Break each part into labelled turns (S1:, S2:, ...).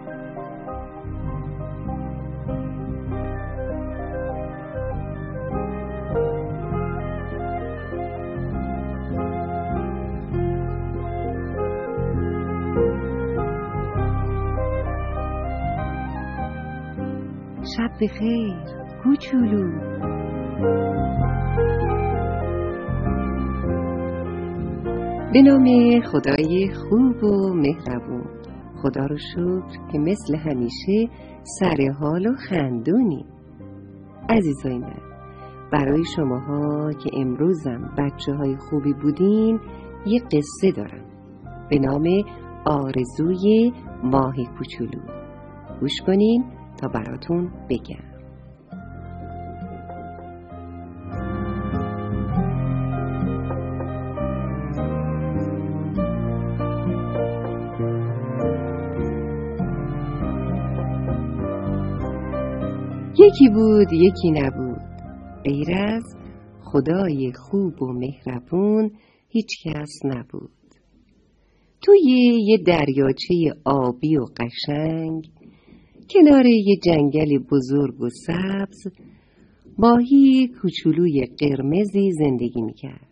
S1: شب بخیر کوچولو. به نام خدای خوب و مهربون. خدا رو شکر که مثل همیشه سر حال و خندونی. عزیزای من، برای شماها که امروزم بچه های خوبی بودین یه قصه دارم به نام آرزوی ماه کوچولو. گوش کنین تا براتون بگم. یکی بود یکی نبود، غیر از خدای خوب و مهربون هیچ کس نبود. توی یه دریاچه آبی و قشنگ کنار یه جنگل بزرگ و سبز ماهی کوچولوی قرمزی زندگی میکرد.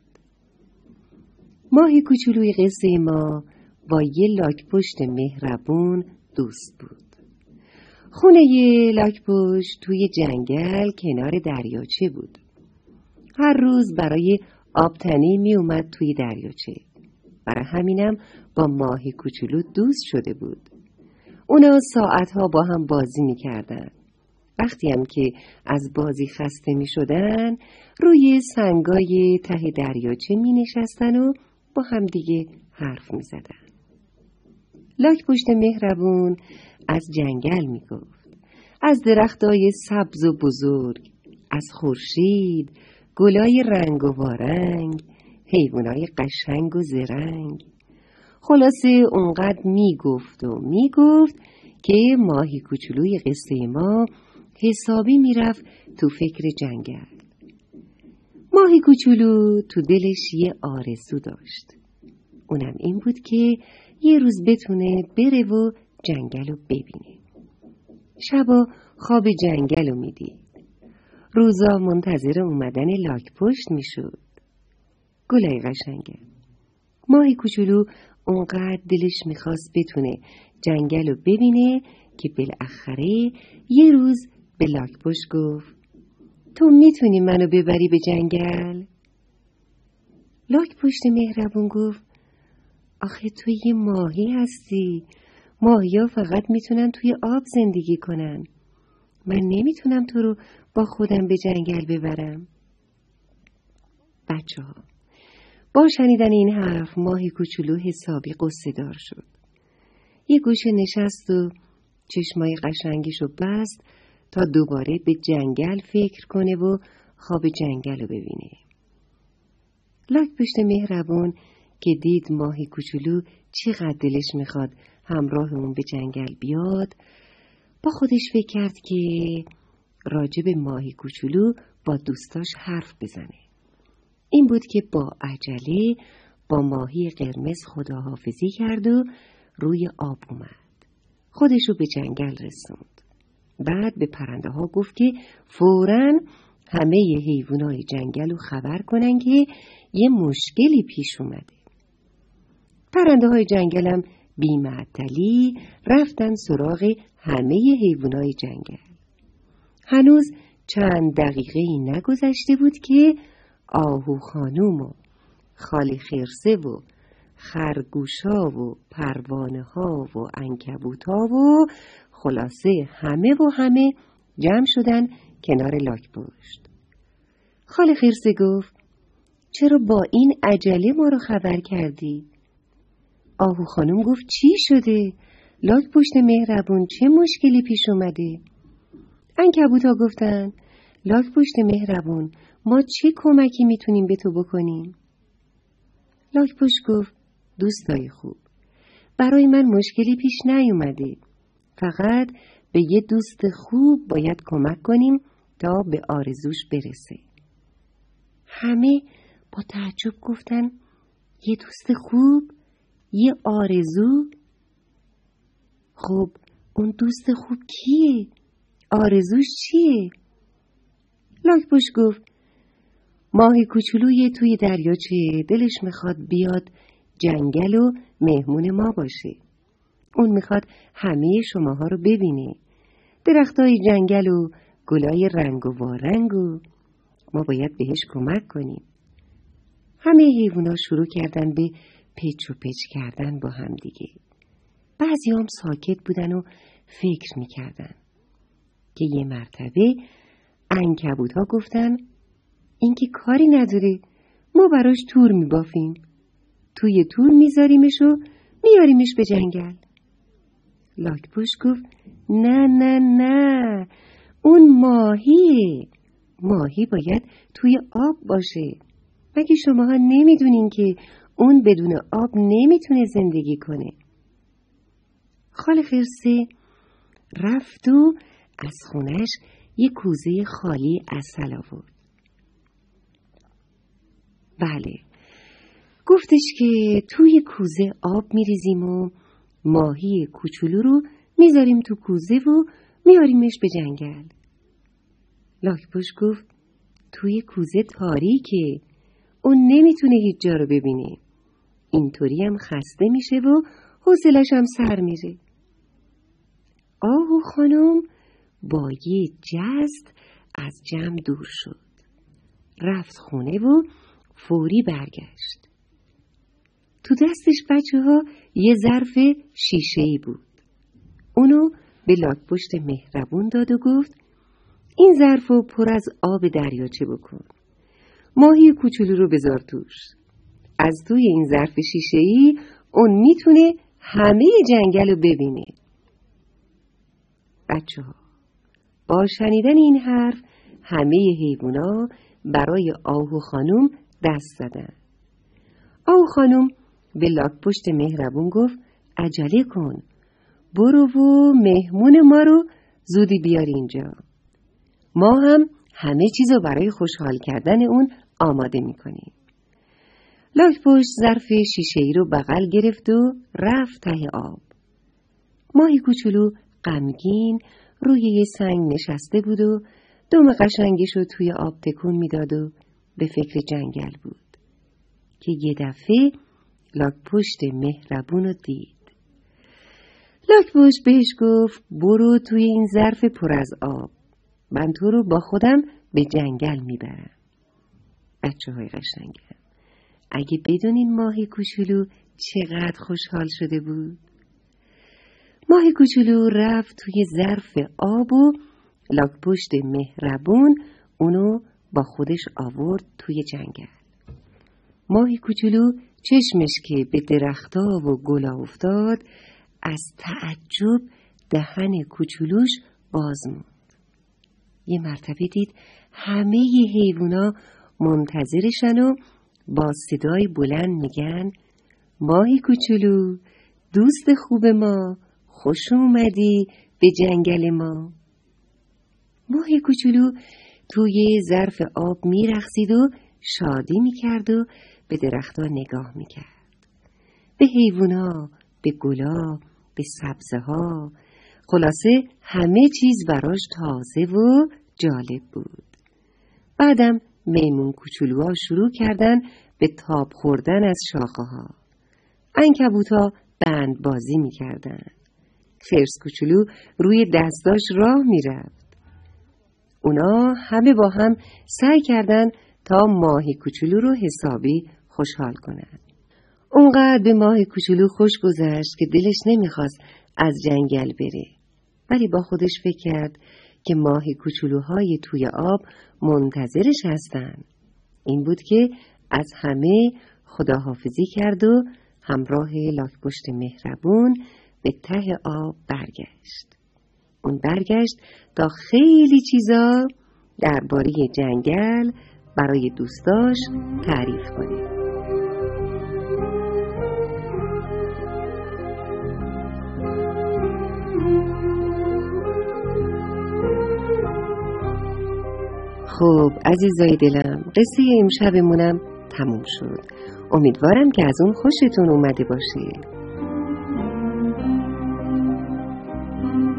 S1: ماهی کوچولوی قصه ما با یه لاک‌پشت مهربون دوست بود. خونه لاک‌پشت توی جنگل کنار دریاچه بود. هر روز برای آبتنی می اومد توی دریاچه. برای همینم با ماهی کوچولو دوست شده بود. اونا ساعتها با هم بازی می کردن. وقتی هم که از بازی خسته می شدن روی سنگای ته دریاچه می نشستن و با هم دیگه حرف می زدن. لاک‌پشت مهربون از جنگل می گفت، از درختای سبز و بزرگ، از خورشید، گلای رنگ و وارنگ، حیوانای قشنگ و زرنگ. خلاصه اونقدر می گفت که ماهی کوچولوی قصه ما حسابی می رفت تو فکر جنگل. ماهی کوچولو تو دلش یه آرزو داشت. اونم این بود که یه روز بتونه بره و جنگل رو ببینه. شبا خواب جنگل رو میدید. روزا منتظر اومدن لاک‌پشت میشد. گلای قشنگه. ماهی کوچولو اونقدر دلش میخواست بتونه جنگل رو ببینه که بالاخره یه روز به لاک‌پشت گفت تو میتونی منو ببری به جنگل؟ لاک‌پشت مهربون گفت آخه تو یه ماهی هستی. ماهی‌ها فقط میتونن توی آب زندگی کنن. من نمیتونم تو رو با خودم به جنگل ببرم. بچه‌ها، با شنیدن این حرف ماهی کوچولو حسابی قصه دار شد. یه گوشه نشست و چشمای قشنگشو بست تا دوباره به جنگل فکر کنه و خواب جنگل رو ببینه. لاک‌پشت مهربون که دید ماهی کوچولو چقدر دلش میخواد همراه اون به جنگل بیاد، با خودش فکر کرد که راجب ماهی کوچولو با دوستاش حرف بزنه. این بود که با عجله با ماهی قرمز خداحافظی کرد و روی آب اومد. خودشو به جنگل رسوند. بعد به پرنده ها گفت که فوراً همه حیوانای جنگل رو خبر کنن که یه مشکلی پیش اومده. پرنده های جنگلم بی‌معطلی رفتن سراغ همه حیوانای جنگل. هنوز چند دقیقه‌ای نگذشته بود که آهو خانوم و خاله خرسه و خرگوش‌ها و پروانه‌ها و عنکبوت‌ها و خلاصه همه جمع شدن کنار لاک‌پشت. خاله خرسه گفت چرا با این عجله ما رو خبر کردی؟ آهو خانم گفت چی شده؟ لاک‌پشت مهربون چه مشکلی پیش اومده؟ عنکبوت‌ها گفتن لاک‌پشت مهربون ما چه کمکی میتونیم به تو بکنیم؟ لاک‌پشت گفت دوستای خوب، برای من مشکلی پیش نیومده. فقط به یه دوست خوب باید کمک کنیم تا به آرزوش برسه. همه با تعجب گفتن یه دوست خوب؟ یه آرزو؟ خب اون دوست خوب کیه؟ آرزوش چیه؟ لاک‌پشت گفت ماهی کوچولوی توی دریاچه دلش میخواد بیاد جنگل و مهمون ما باشه. اون میخواد همه شماها رو ببینه. درختای جنگل و گلای رنگ و وارنگ و ما باید بهش کمک کنیم. همه حیوونا شروع کردن به پچ و پچ کردن با هم دیگه. بعضی هم ساکت بودن و فکر میکردن که یه مرتبه عنکبوت‌ها گفتن این که کاری نداره، ما براش تور میبافیم. توی تور میذاریمش و میاریمش به جنگل. لاک‌پشت گفت نه نه نه، اون ماهیه. ماهی باید توی آب باشه. مگه شماها نمیدونین که اون بدون آب نمیتونه زندگی کنه؟ خال خرسه رفت و از خونش یه کوزه خالی عسل آورد. بله، گفتش که توی کوزه آب میریزیم و ماهی کوچولو رو میذاریم تو کوزه و میاریمش به جنگل. لاک‌پشت گفت توی کوزه تاریکه، اون نمیتونه هیچ جا رو ببینه. اینطوری هم خسته میشه و حوصله‌ش هم سر میره. آهو خانم با یه جست از جمع دور شد. رفت خونه و فوری برگشت. تو دستش بچه‌ها یه ظرف شیشه‌ای بود. اونو به لاک‌پشت مهربون داد و گفت این ظرفو پر از آب دریاچه بکن. ماهی کوچولو رو بذار توش. از توی این ظرف شیشه‌ای اون میتونه همه جنگل رو ببینه. بچه‌ها با شنیدن این حرف همه حیوونا برای آهو خانم دست زدن. آهو خانم به لاک‌پشت مهربون گفت عجله کن، برو و مهمون ما رو زودی بیار اینجا. ما هم همه چیزو برای خوشحال کردن اون آماده میکنیم. لاک‌پشت ظرف شیشه‌ای رو بغل گرفت و رفت ته آب. ماهی کوچولو غمگین روی یه سنگ نشسته بود و دم قشنگش رو توی آب تکون میداد و به فکر جنگل بود که یه دفعه لاک‌پشت مهربون رو دید. لاک‌پشت بهش گفت برو توی این ظرف پر از آب، من تو رو با خودم به جنگل میبرم. بچه‌های قشنگم، اگه بدونین ماهی کوچولو چقدر خوشحال شده بود. ماهی کوچولو رفت توی ظرف آب و لاک‌پشت مهربون اونو با خودش آورد توی جنگل. ماهی کوچولو چشمش که به درخت‌ها و گلا افتاد از تعجب دهن کوچولوش باز موند. یه مرتبه دید همه حیوونا منتظرشن و با صدای بلند میگن ماهی کوچولو دوست خوب ما، خوش اومدی به جنگل ما. ماهی کوچولو توی ظرف آب میرقصید و شادی میکرد و به درختها نگاه میکرد، به حیوونا، به گلا، به سبزه‌ها. خلاصه همه چیز براش تازه و جالب بود. بعدم میمون کوچولوها شروع کردن به تاب خوردن از شاخه‌ها. عنکبوت‌ها بند بازی می‌کردن. خرس کوچولو روی دستاش راه می‌رفت. اونا همه با هم سعی کردن تا ماهی کوچولو رو حسابی خوشحال کنن. اونقدر به ماهی کوچولو خوش گذشت که دلش نمیخواست از جنگل بره. ولی با خودش فکر کرد که ماهی کوچولوهای توی آب منتظرش هستن. این بود که از همه خداحافظی کرد و همراه لاک‌پشت مهربون به ته آب برگشت. اون برگشت تا خیلی چیزا درباره جنگل برای دوستاش تعریف کنه. خب عزیزای دلم، قصه امشبمونم تموم شد. امیدوارم که از اون خوشتون اومده باشه.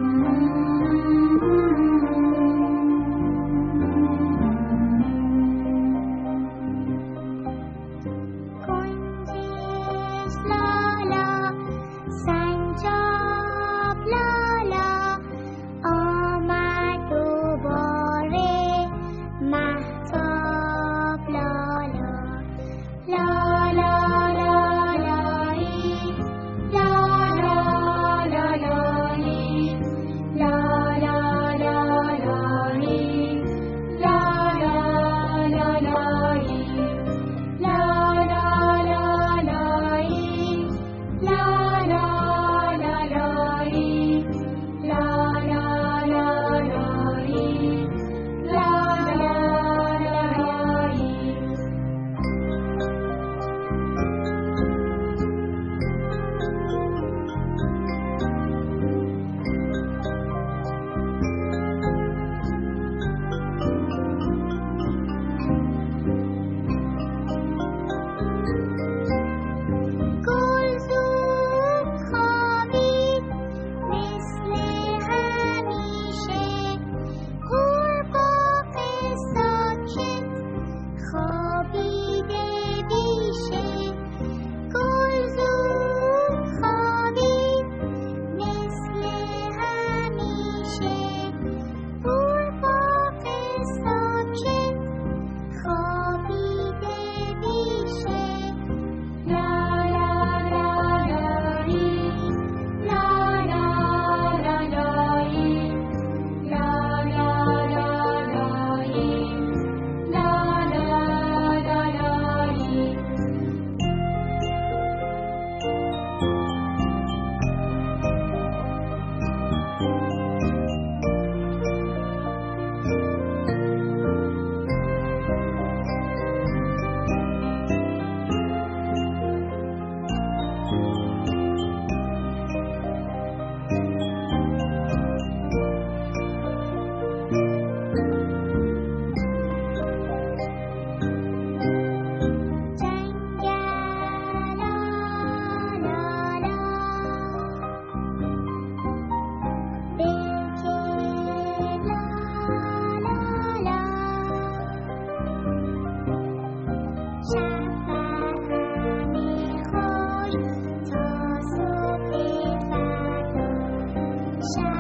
S2: شب